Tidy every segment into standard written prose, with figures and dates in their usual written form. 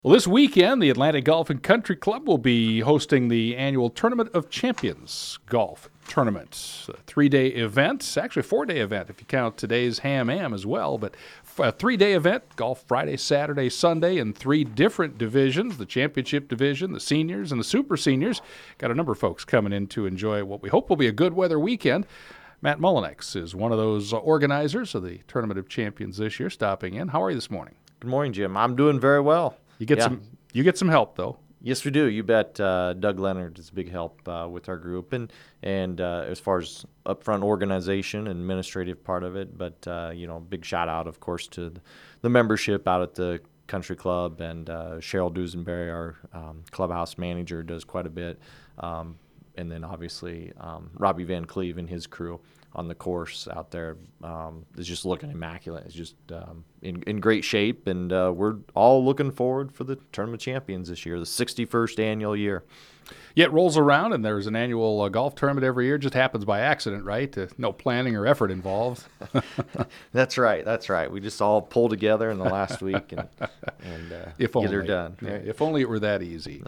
Well, this weekend, the Atlantic Golf and Country Club will be hosting the annual Tournament of Champions golf tournament. A 3-day event, actually a 4-day event if you count today's Ham-Am as well, but a 3-day event, golf Friday, Saturday, Sunday in 3 different divisions, the championship division, the seniors, and the super seniors. Got a number of folks coming in to enjoy what we hope will be a good weather weekend. Matt Mullinex is one of those organizers of the Tournament of Champions this year, stopping in. How are you this morning? Good morning, Jim. I'm doing very well. You get some help though. Yes, we do. You bet. Doug Leonard is a big help with our group, and as far as upfront organization and administrative part of it. But big shout out, of course, to the membership out at the country club, and Cheryl Dusenberry, our clubhouse manager, does quite a bit, and then obviously Robbie Van Cleve and his crew on the course out there is just looking immaculate. It's just in great shape, and we're all looking forward for the Tournament of Champions this year, the 61st annual year. Yeah, it rolls around, and there's an annual golf tournament every year. It just happens by accident, right? No planning or effort involved. That's right. We just all pull together in the last week and get her done. Yeah, if only it were that easy.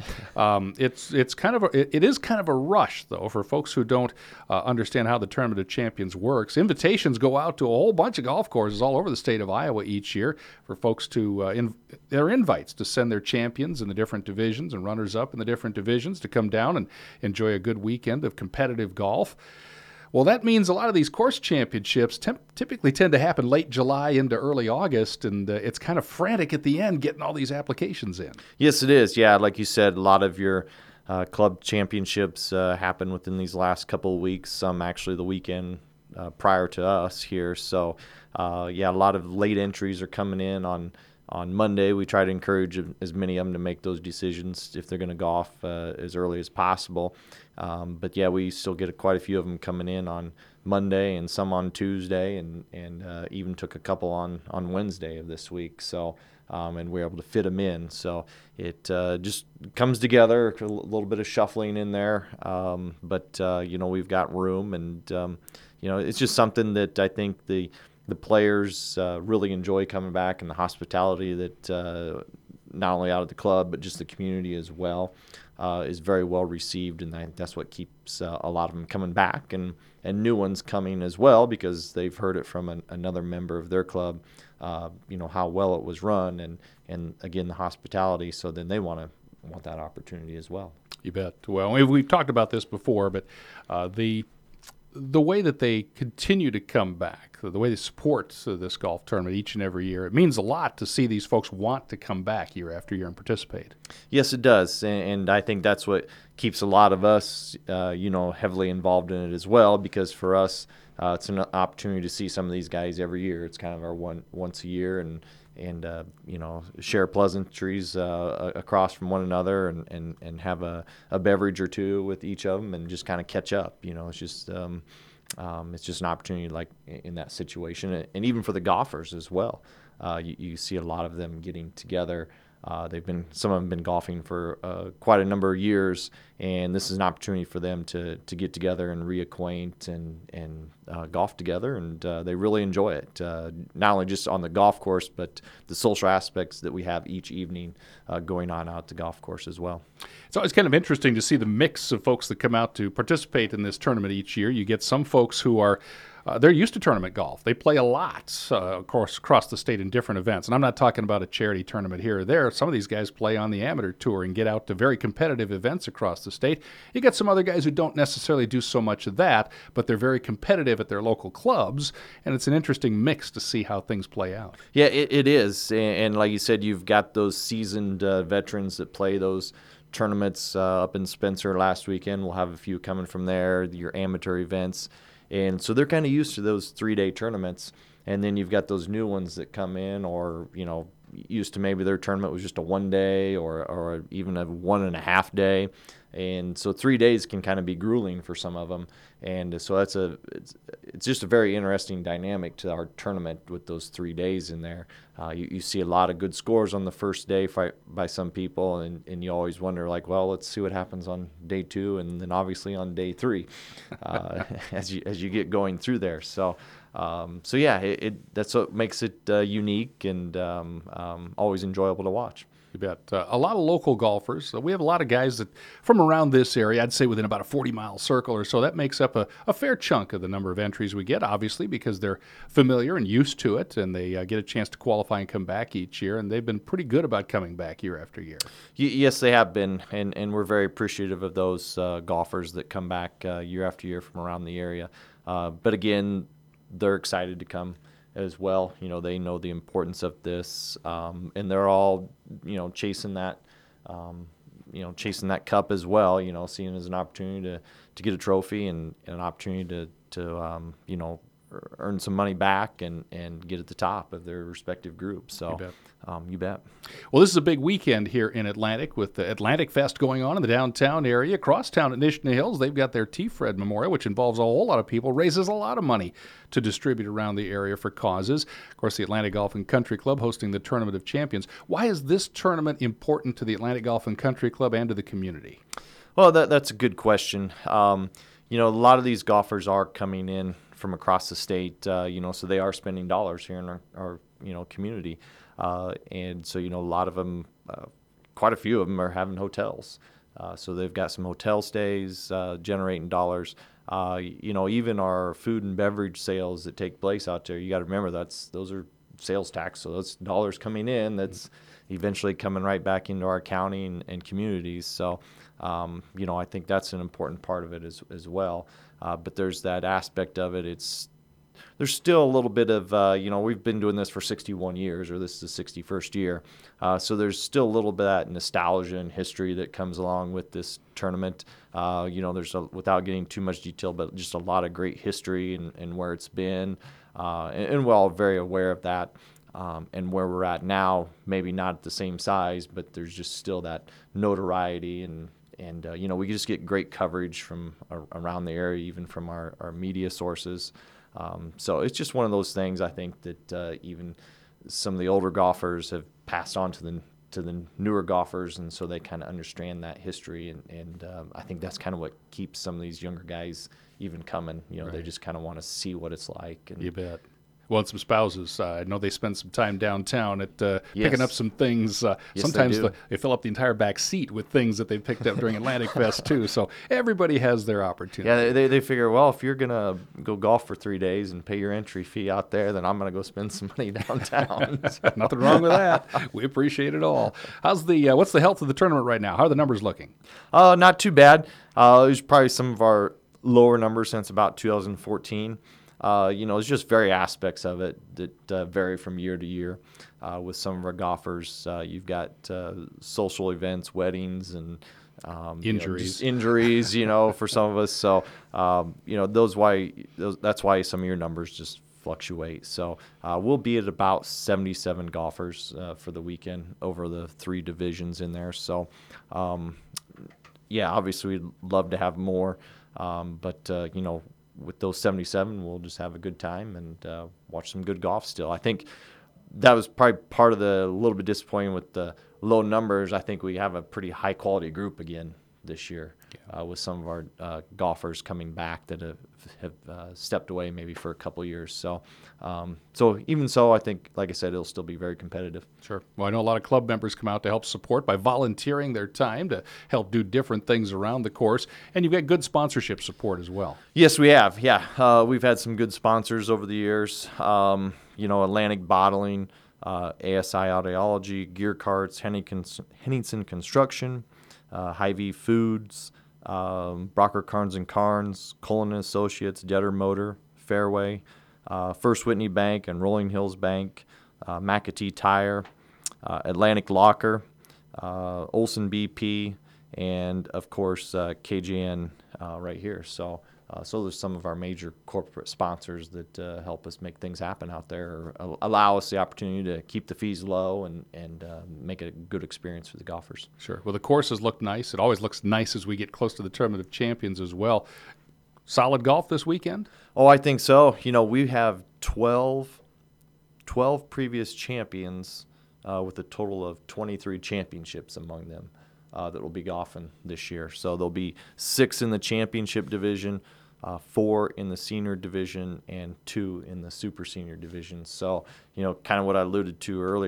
It is kind of a rush, though, for folks who don't understand how the Tournament of Champions works. Invitations go out to a whole bunch of golf courses all over the state of Iowa each year for folks to their invites to send their champions in the different divisions and runners-up in the different divisions to come down and enjoy a good weekend of competitive golf. Well, that means a lot of these course championships typically tend to happen late July into early August, and it's kind of frantic at the end getting all these applications in. Yes, it is. Yeah, like you said, a lot of your club championships happen within these last couple of weeks, some actually the weekend prior to us here. So, a lot of late entries are coming in on Monday. We try to encourage as many of them to make those decisions if they're going to golf as early as possible. But we still get quite a few of them coming in on Monday and some on Tuesday, and even took a couple on Wednesday of this week. So, and we're able to fit them in. So it just comes together, a little bit of shuffling in there. But we've got room, and it's just something that I think the players really enjoy coming back, and the hospitality that not only out of the club but just the community as well is very well received, and I think that's what keeps a lot of them coming back, and new ones coming as well because they've heard it from another member of their club, how well it was run, and again the hospitality. So then they want that opportunity as well. You bet. Well, we've talked about this before, but the way that they continue to come back, the way they support this golf tournament each and every year, it means a lot to see these folks want to come back year after year and participate. Yes, it does, and I think that's what keeps a lot of us, heavily involved in it as well, because for us, it's an opportunity to see some of these guys every year. It's kind of our once a year, and share pleasantries across from one another, and have a beverage or two with each of them, and just kind of catch up. It's just an opportunity like in that situation, and even for the golfers as well. You see a lot of them getting together. Some of them have been golfing for quite a number of years, and this is an opportunity for them to get together and reacquaint and golf together, and they really enjoy it. Not only just on the golf course, but the social aspects that we have each evening going on out the golf course as well. It's always kind of interesting to see the mix of folks that come out to participate in this tournament each year. You get some folks who are they're used to tournament golf. They play a lot, of course, across the state in different events. And I'm not talking about a charity tournament here or there. Some of these guys play on the amateur tour and get out to very competitive events across the state. You get some other guys who don't necessarily do so much of that, but they're very competitive at their local clubs. And it's an interesting mix to see how things play out. Yeah, it is. And like you said, you've got those seasoned veterans that play those tournaments up in Spencer last weekend. We'll have a few coming from there, your amateur events. And so they're kind of used to those 3-day tournaments. And then you've got those new ones that come in, or, used to maybe their tournament was just a 1-day or even a 1.5 day. And so 3 days can kind of be grueling for some of them. And so it's just a very interesting dynamic to our tournament with those 3 days in there. You see a lot of good scores on the first day by some people, and you always wonder, like, well, let's see what happens on day 2, and then obviously on day 3 as you get going through there. So that's what makes it unique and always enjoyable to watch. You bet. A lot of local golfers. We have a lot of guys that from around this area, I'd say within about a 40-mile circle or so. That makes up a fair chunk of the number of entries we get, obviously, because they're familiar and used to it, and they get a chance to qualify and come back each year, and they've been pretty good about coming back year after year. Yes, they have been, and we're very appreciative of those golfers that come back year after year from around the area. But again, they're excited to come as well. They know the importance of this, and they're all, chasing that, chasing that cup as well. Seeing it as an opportunity to get a trophy and an opportunity to earn some money back and get at the top of their respective groups. So, you bet. Well, this is a big weekend here in Atlantic with the Atlantic Fest going on in the downtown area. Crosstown at Nishna Hills, they've got their T-Fred Memorial, which involves a whole lot of people, raises a lot of money to distribute around the area for causes. Of course, the Atlantic Golf and Country Club hosting the Tournament of Champions. Why is this tournament important to the Atlantic Golf and Country Club and to the community? Well, that's a good question. A lot of these golfers are coming in from across the state, so they are spending dollars here in our community. And so, a lot of them, quite a few of them are having hotels. So they've got some hotel stays, generating dollars. Even our food and beverage sales that take place out there, you got to remember those are sales tax. So that's dollars coming in that's eventually coming right back into our county and communities. So, I think that's an important part of it as well. But there's that aspect of it. There's still a little bit of, we've been doing this for 61 years, or this is the 61st year. So there's still a little bit of that nostalgia and history that comes along with this tournament. There's, without getting too much detail, but just a lot of great history and where it's been. And we're all very aware of that. And where we're at now, maybe not at the same size, but there's just still that notoriety and we just get great coverage from around the area, even from our media sources. So it's just one of those things, I think, that even some of the older golfers have passed on to the newer golfers, and so they kind of understand that history. And I think that's kind of what keeps some of these younger guys even coming. Right. They just kind of want to see what it's like. And, you bet. Well, and some spouses, I know they spend some time downtown at Yes. picking up some things. Yes, Sometimes they do. they fill up the entire back seat with things that they've picked up during Atlantic Fest, too. So everybody has their opportunity. Yeah, they figure, well, if you're going to go golf for 3 days and pay your entry fee out there, then I'm going to go spend some money downtown. Nothing wrong with that. We appreciate it all. What's the health of the tournament right now? How are the numbers looking? Not too bad. There's probably some of our lower numbers since about 2014. It's just very aspects of it that vary from year to year. With some of our golfers, you've got social events, weddings, and Injuries. Injuries, for some of us. So, that's why some of your numbers just fluctuate. So we'll be at about 77 golfers for the weekend over the 3 divisions in there. So, obviously we'd love to have more, but with those 77, we'll just have a good time and watch some good golf still. I think that was probably part of the little bit disappointing with the low numbers. I think we have a pretty high-quality group again this year, with some of our golfers coming back that have stepped away maybe for a couple years. So even so, I think, like I said, it'll still be very competitive. Sure. Well, I know a lot of club members come out to help support by volunteering their time to help do different things around the course. And you've got good sponsorship support as well. Yes, we have. Yeah. We've had some good sponsors over the years. Atlantic Bottling, ASI Audiology, Gear Carts, Henningsen Construction, Hy-Vee Foods, Brocker Carnes & Carnes, Cullen & Associates, Detter Motor, Fairway, First Whitney Bank and Rolling Hills Bank, McAtee Tire, Atlantic Locker, Olson BP, and, of course, KJN right here. So there's some of our major corporate sponsors that help us make things happen out there, or allow us the opportunity to keep the fees low and make it a good experience for the golfers. Sure. Well, the courses look nice. It always looks nice as we get close to the Tournament of Champions as well. Solid golf this weekend? Oh, I think so. We have 12 previous champions with a total of 23 championships among them that will be golfing this year. So there'll be 6 in the championship division, 4 in the senior division, and 2 in the super senior division. So, kind of what I alluded to earlier,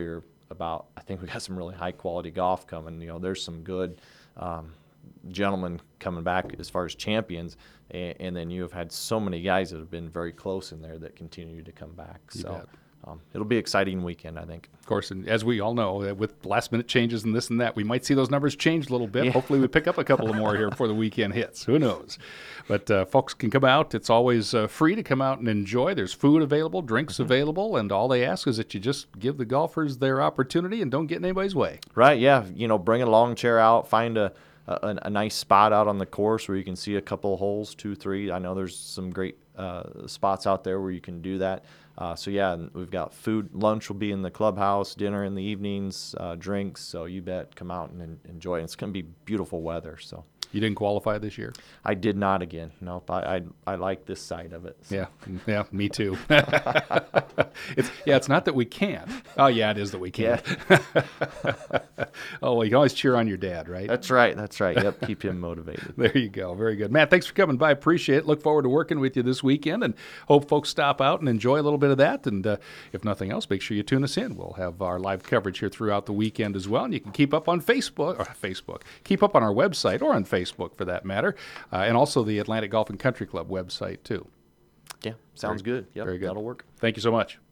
about, I think we got some really high quality golf coming. There's some good gentlemen coming back as far as champions, and then you have had so many guys that have been very close in there that continue to come back. So it'll be an exciting weekend, I think. Of course, and as we all know, with last-minute changes and this and that, we might see those numbers change a little bit. Yeah. Hopefully we pick up a couple of more here before the weekend hits. Who knows? But folks can come out. It's always free to come out and enjoy. There's food available, drinks available, and all they ask is that you just give the golfers their opportunity and don't get in anybody's way. Right, yeah. Bring a long chair out, find a nice spot out on the course where you can see a couple of holes, 2, 3. I know there's some great spots out there where you can do that. So yeah, and we've got food. Lunch will be in the clubhouse, dinner in the evenings, drinks. So you bet, come out and enjoy it. It's going to be beautiful weather. So You didn't qualify this year? I did not again. Nope. I like this side of it. So. Yeah, me too. It's not that we can't. Oh yeah, it is that we can't. Yeah. Oh, well, you can always cheer on your dad, right? That's right. Yep, keep him motivated. There you go. Very good. Matt, thanks for coming by. Appreciate it. Look forward to working with you this weekend, and hope folks stop out and enjoy a little bit of that. And if nothing else, make sure you tune us in. We'll have our live coverage here throughout the weekend as well, and you can keep up on Facebook, keep up on our website, or on Facebook for that matter, and also the Atlantic Golf and Country Club website too. Yeah, sounds good. Yep, very good. That'll work. Thank you so much.